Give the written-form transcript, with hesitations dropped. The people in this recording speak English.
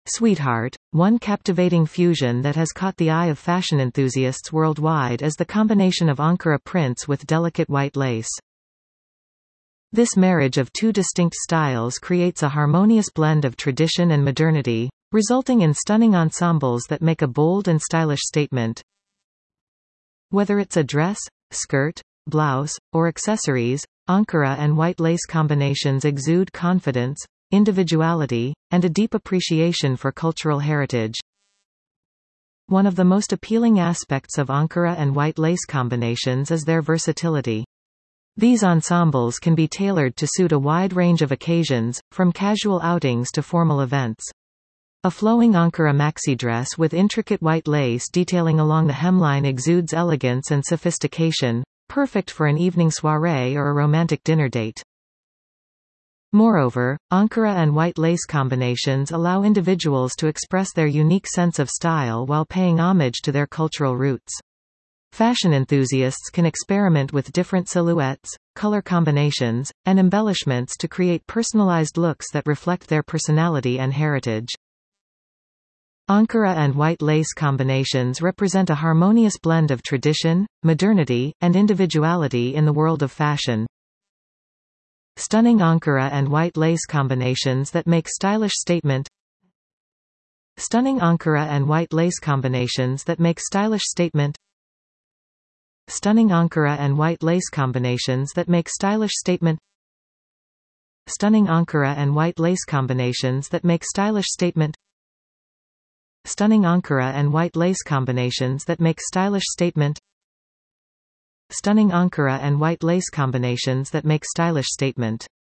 Sweetheart. One captivating fusion that has caught the eye of fashion enthusiasts worldwide is the combination of Ankara prints with delicate white lace. This marriage of two distinct styles creates a harmonious blend of tradition and modernity, resulting in stunning ensembles that make a bold and stylish statement. Whether it's a dress, skirt, blouse, or accessories, Ankara and white lace combinations exude confidence, individuality, and a deep appreciation for cultural heritage. One of the most appealing aspects of Ankara and white lace combinations is their versatility. These ensembles can be tailored to suit a wide range of occasions, from casual outings to formal events. A flowing Ankara maxi dress with intricate white lace detailing along the hemline exudes elegance and sophistication, perfect for an evening soiree or a romantic dinner date. Moreover, Ankara and white lace combinations allow individuals to express their unique sense of style while paying homage to their cultural roots. Fashion enthusiasts can experiment with different silhouettes, color combinations, and embellishments to create personalized looks that reflect their personality and heritage. Ankara and white lace combinations represent a harmonious blend of tradition, modernity, and individuality in the world of fashion. Stunning Ankara and white lace combinations that make stylish statement. Stunning Ankara and white lace combinations that make stylish statement. Stunning Ankara and white lace combinations that make stylish statement. Stunning Ankara and white lace combinations that make stylish statement. Stunning Ankara and white lace combinations that make stylish statement. Stunning Ankara and white lace combinations that make stylish statement.